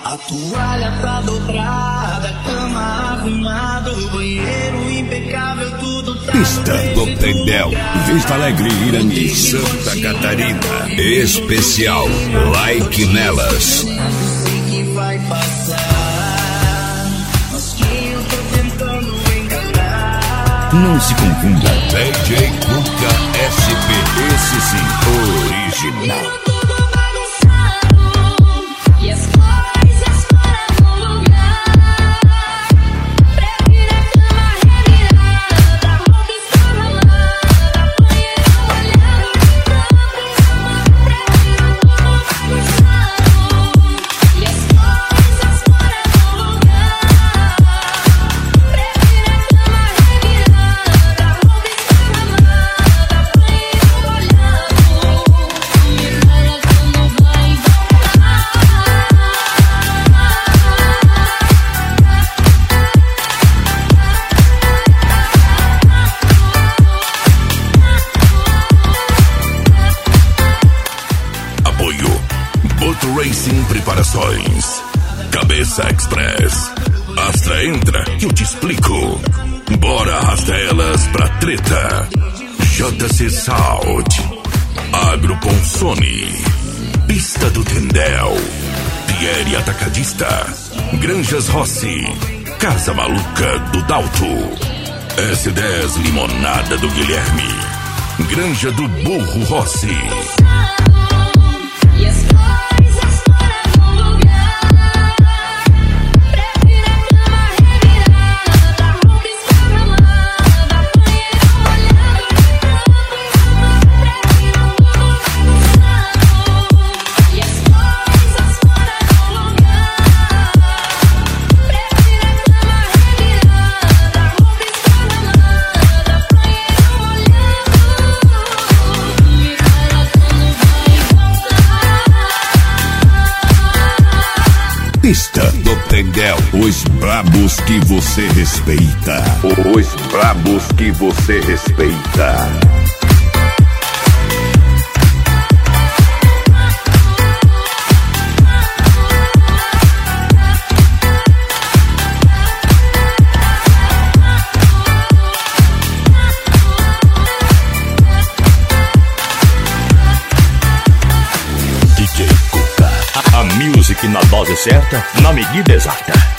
A toalha tá dobrada, cama arrumada, o banheiro impecável, tudo tá. Pista do Tendel, Vista Alegre, Irani, Santa Catarina. Especial Like Nelas. Sei que vai passar, mas que eu tô tentando enganar. Não se confunda. DJ Cuca SP, esse sim, original. E as coisas fora do lugar. Prefiro a cama revirada, roupa esparramada, banheiro molhado, prefiro como bagunçado. E as coisas fora do lugar. Prefiro a cama revirada, roupa esparramada, banheiro molhado. Me fala quando vai Apoio Boto Racing Preparações, Cabeça Express. Astra entra que eu te explico. Bora arrasta elas pra treta. JC Sound, Agro Consone, Pista do Tendel, Pierre Atacadista, Granjas Rossi, Casa Maluca do Dalto, S10 Limonada do Guilherme, Granja do Burro Rossi. E as coisas fora do lugar. Prefiro a cama revirada, roupa esparramada, banheiro molhado, prefiro como bagunçado. E as coisas fora do lugar. Prefiro a cama revirada, roupa esparramada, banheiro molhado. Me fala quando vai voltar. Pista do Tendel, os brabos que você respeita. Os brabos que você respeita. DJ Cuca, a music na dose certa, na medida exata.